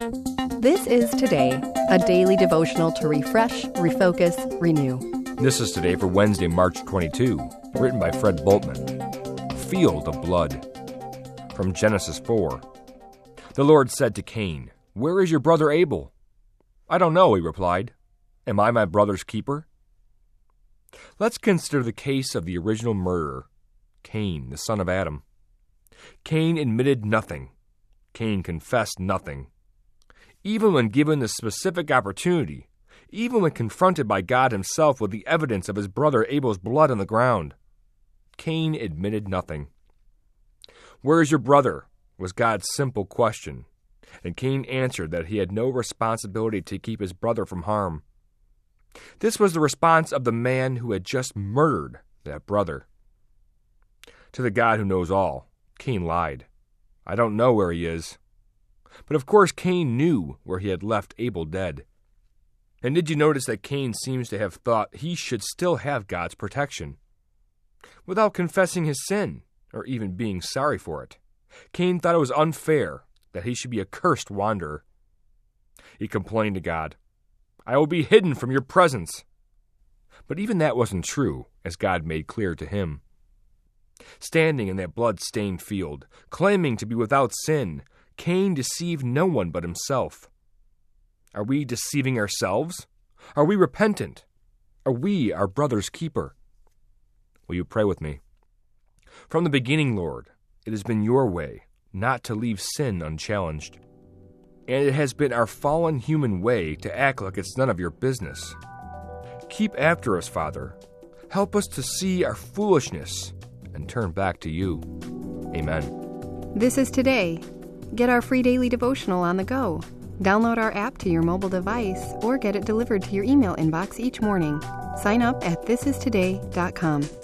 This is Today, a daily devotional to refresh, refocus, renew. This is Today for Wednesday, March 22, written by Fred Bultman. Field of Blood. From Genesis 4. The Lord said to Cain, "Where is your brother Abel?" "I don't know," he replied. "Am I my brother's keeper?" Let's consider the case of the original murderer, Cain, the son of Adam. Cain admitted nothing. Cain confessed nothing. Even when given the specific opportunity, even when confronted by God himself with the evidence of his brother Abel's blood on the ground, Cain admitted nothing. "Where is your brother?" was God's simple question, and Cain answered that he had no responsibility to keep his brother from harm. This was the response of the man who had just murdered that brother. To the God who knows all, Cain lied. "I don't know where he is." But of course Cain knew where he had left Abel dead. And did you notice that Cain seems to have thought he should still have God's protection? Without confessing his sin, or even being sorry for it, Cain thought it was unfair that he should be a cursed wanderer. He complained to God, "I will be hidden from your presence." But even that wasn't true, as God made clear to him. Standing in that blood-stained field, claiming to be without sin, Cain deceived no one but himself. Are we deceiving ourselves? Are we repentant? Are we our brother's keeper? Will you pray with me? From the beginning, Lord, it has been your way not to leave sin unchallenged. And it has been our fallen human way to act like it's none of your business. Keep after us, Father. Help us to see our foolishness and turn back to you. Amen. This is Today. Get our free daily devotional on the go. Download our app to your mobile device or get it delivered to your email inbox each morning. Sign up at thisistoday.com.